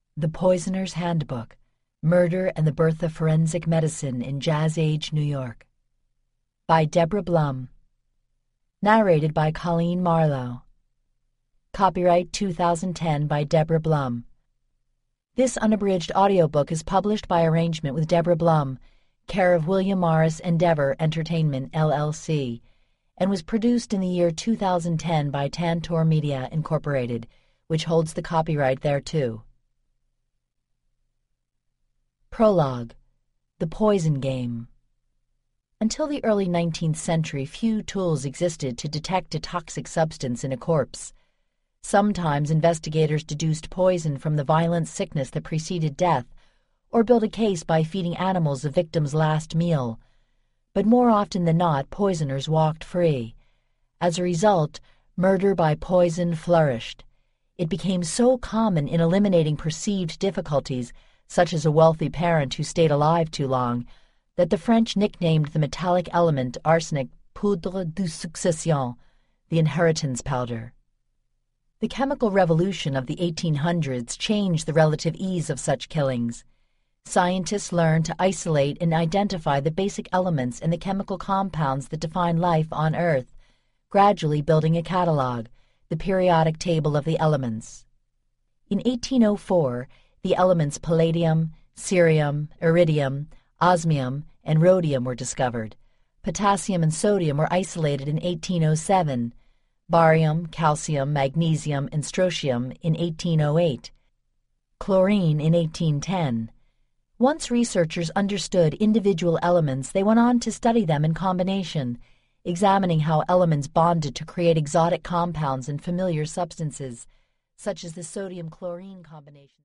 The Poisoner's Handbook: Murder and the Birth of Forensic Medicine in Jazz Age New York. By Deborah Blum. Narrated by Colleen Marlowe. Copyright 2010 by Deborah Blum. This unabridged audiobook is published by arrangement with Deborah Blum, care of William Morris Endeavor Entertainment, LLC, and was produced in the year 2010 by Tantor Media, Incorporated, which holds the copyright thereto. Prologue: The Poison Game. Until the early 19th century, few tools existed to detect a toxic substance in a corpse. Sometimes investigators deduced poison from the violent sickness that preceded death, or built a case by feeding animals the victim's last meal. But more often than not, poisoners walked free. As a result, murder by poison flourished. It became so common in eliminating perceived difficulties, such as a wealthy parent who stayed alive too long, that the French nicknamed the metallic element arsenic poudre de succession, the inheritance powder. The chemical revolution of the 1800s changed the relative ease of such killings. Scientists learned to isolate and identify the basic elements and the chemical compounds that define life on Earth, gradually building a catalog, the periodic table of the elements. In 1804, the elements palladium, cerium, iridium, osmium, and rhodium were discovered. Potassium and sodium were isolated in 1807, barium, calcium, magnesium, and strontium in 1808, chlorine in 1810. Once researchers understood individual elements, they went on to study them in combination, examining how elements bonded to create exotic compounds and familiar substances, such as the sodium-chlorine combination.